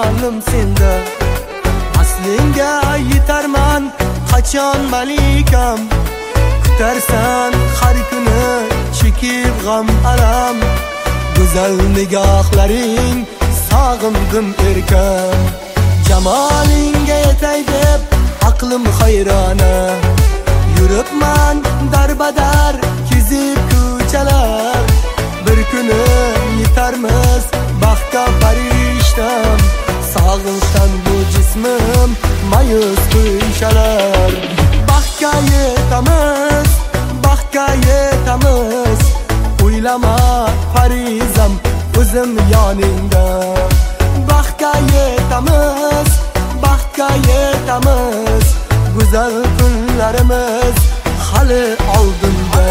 jonim senda. Aslinga yetarman qachon malikam, kutarsan har kuni chekib g'am alam. Go'zal nigohlaring sog'indim erkam, jamolingga yetay deb aqlim hayrona. Yuribman darbadar kezib ko'chalar, bir kuni yetarmiz baxtga farishtam. Sog'inchdan bu jismim mayus qo'yshalar. Baxtga yetamiz, baxtga yetamiz, o'ylama farizam o'zim yoningda. Baxtga yetamiz, baxtga yetamiz, go'zal kunlarimiz hali oldinda.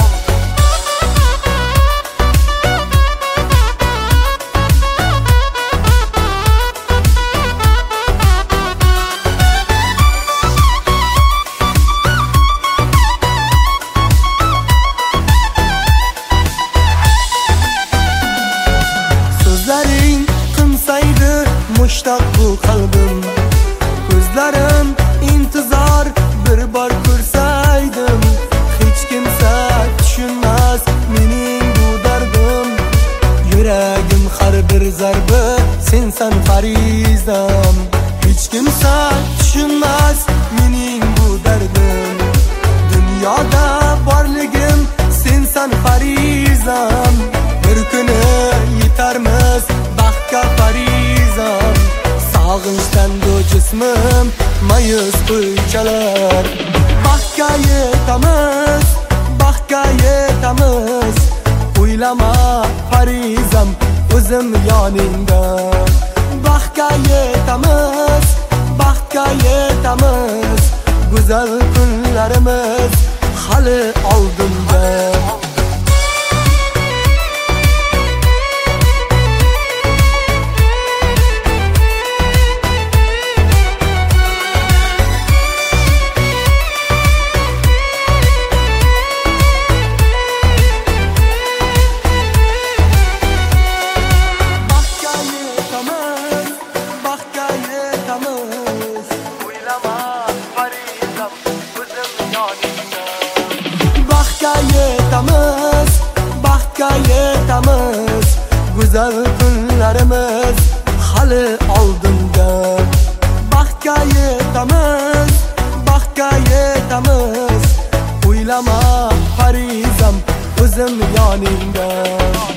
So'zlaring qimsaydi mushtaq bu qalbim, ko'zlarim intizor bir bor ko'rsaydim. Hech kimsa tushunmas mening bu dardim, yuragim har bir zarbi sensan farizam. Hech kimsa tushunmas mening bu dardim, dunyoda borligim sensan farizam. Bir kuni yetarmiz baxtga farizam, sog'inchdan bu jismim mayus qo'ychalar. Baxtga yetamiz, baxtga yetamiz, o'ylama farizam o'zim yoningda. Baxtga yetamiz, baxtga yetamiz, go'zal kunlarimiz hali oldinda. Baxtga yetamiz, baxtga yetamiz, go'zal kunlarimiz hali oldinda. Baxtga yetamiz, baxtga yetamiz, o'ylama farizam o'zim yoningda.